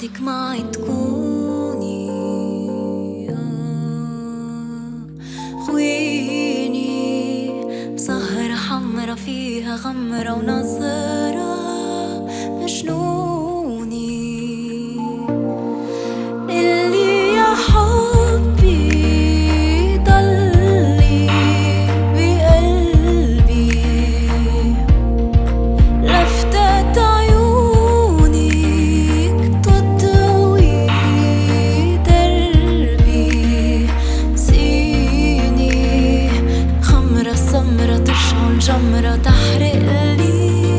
وحدك معي تكوني خويني بسهرة حمرا فيها غمرة ونظرة مجنوني اللي يا حبي ضلي بقلبي لفتت عيونك تضوي دربي سيني خمرة سمرة تشعل جمرة تحرقلي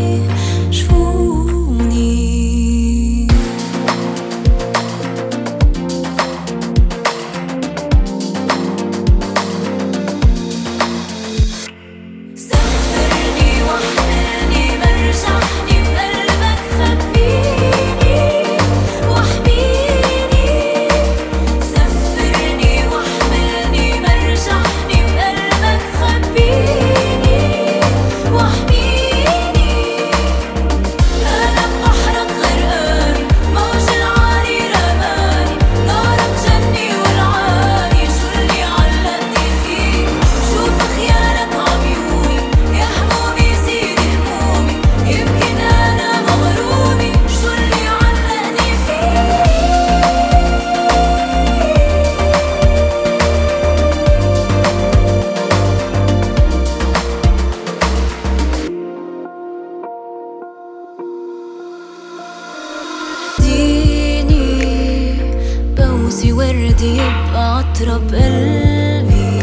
بوسي وردي يبقى عطرة بقلبي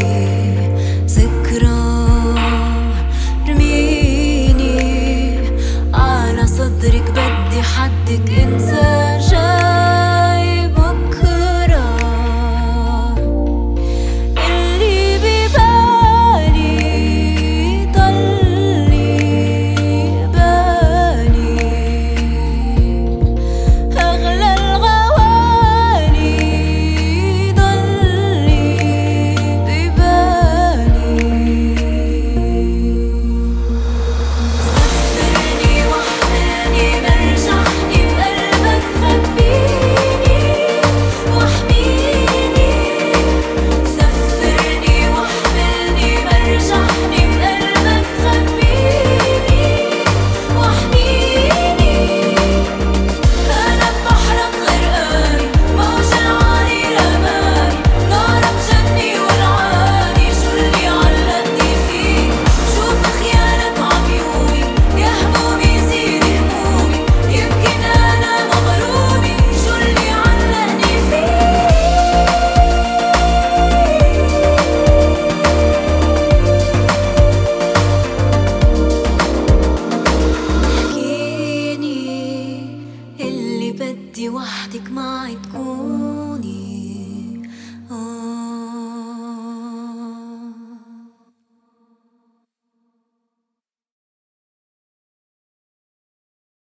ذكرى رميني على صدرك بدي حدك انسى